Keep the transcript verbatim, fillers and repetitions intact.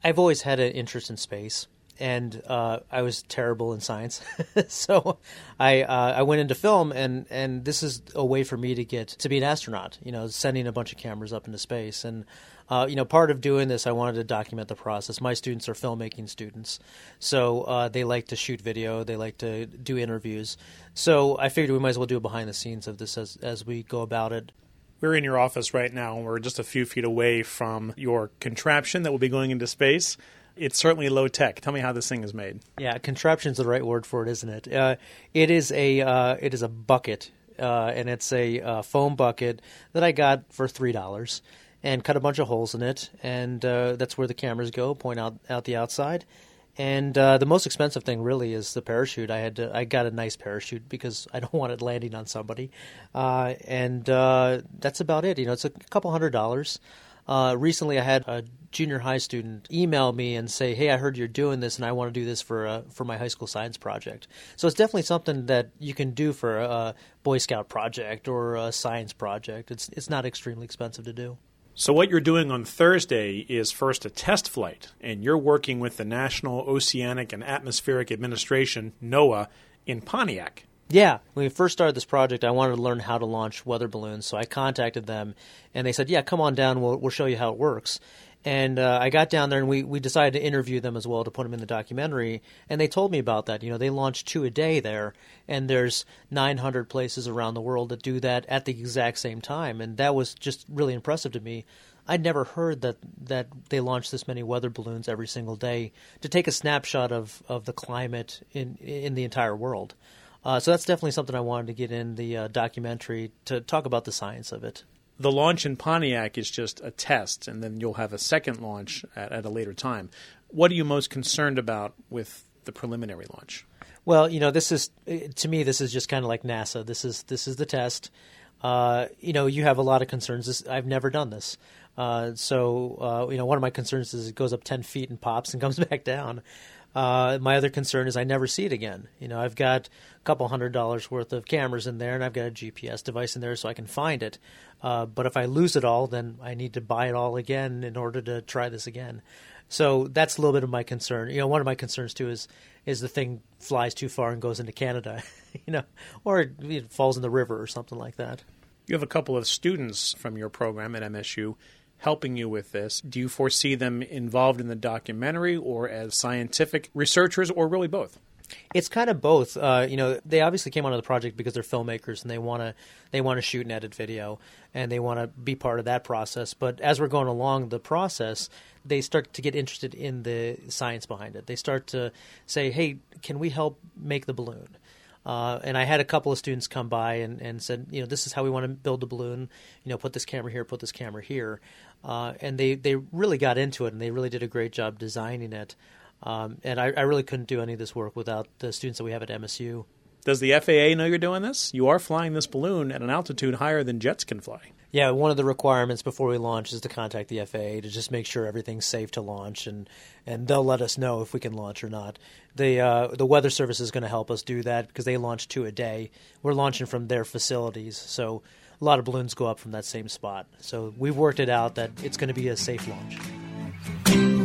I've always had an interest in space, and uh, I was terrible in science. so I uh, I went into film, and, and this is a way for me to get to be an astronaut, you know, sending a bunch of cameras up into space. And, uh, you know, part of doing this, I wanted to document the process. My students are filmmaking students, so uh, they like to shoot video. They like to do interviews. So I figured we might as well do a behind the scenes of this as, as we go about it. We're in your office right now, and we're just a few feet away from your contraption that will be going into space. It's certainly low tech. Tell me how this thing is made. Yeah, contraption's the right word for it, isn't it? Uh, it is a uh, it is a bucket, uh, and it's a uh, foam bucket that I got for three dollars, and cut a bunch of holes in it, and uh, that's where the cameras go, point out out the outside. And uh, the most expensive thing really is the parachute. I had to, I got a nice parachute because I don't want it landing on somebody, uh, and uh, that's about it. You know, it's a couple hundred dollars. Uh, recently, I had a junior high student email me and say, "Hey, I heard you're doing this, and I want to do this for uh, for my high school science project." So it's definitely something that you can do for a Boy Scout project or a science project. It's it's not extremely expensive to do. So what you're doing on Thursday is first a test flight, and you're working with the National Oceanic and Atmospheric Administration, NOAA, in Pontiac. Yeah. When we first started this project, I wanted to learn how to launch weather balloons, so I contacted them, and they said, yeah, come on down, we'll, we'll show you how it works. And uh, I got down there, and we, we decided to interview them as well to put them in the documentary. And they told me about that. You know, they launch two a day there, and there's nine hundred places around the world that do that at the exact same time. And that was just really impressive to me. I'd never heard that, that they launch this many weather balloons every single day to take a snapshot of, of the climate in in the entire world. Uh, so that's definitely something I wanted to get in the uh, documentary to talk about the science of it. The launch in Pontiac is just a test, and then you'll have a second launch at, at a later time. What are you most concerned about with the preliminary launch? Well, you know, this is, to me, this is just kind of like NASA. This is this is the test. Uh, you know, you have a lot of concerns. This, I've never done this. Uh, so, uh, you know, one of my concerns is it goes up ten feet and pops and comes back down. Uh, my other concern is I never see it again. You know, I've got a couple hundred dollars worth of cameras in there, and I've got a G P S device in there so I can find it. Uh, but if I lose it all, then I need to buy it all again in order to try this again. So that's a little bit of my concern. You know, one of my concerns too is is the thing flies too far and goes into Canada, you know, or it, it falls in the river or something like that. You have a couple of students from your program at M S U helping you with this. Do you foresee them involved in the documentary or as scientific researchers, or really both? It's kind of both. Uh, you know, they obviously came onto the project because they're filmmakers and they want to they want to shoot and edit video, and they want to be part of that process. But as we're going along the process, they start to get interested in the science behind it. They start to say, "Hey, can we help make the balloon?" Uh, and I had a couple of students come by and, and said, you know, this is how we want to build the balloon. You know, put this camera here, put this camera here. Uh, and they, they really got into it, and they really did a great job designing it. Um, and I, I really couldn't do any of this work without the students that we have at M S U. Does the F A A know you're doing this? You are flying this balloon at an altitude higher than jets can fly. Yeah, one of the requirements before we launch is to contact the F A A to just make sure everything's safe to launch, and, and they'll let us know if we can launch or not. The uh, the Weather Service is going to help us do that because they launch two a day. We're launching from their facilities, so a lot of balloons go up from that same spot. So we've worked it out that it's going to be a safe launch.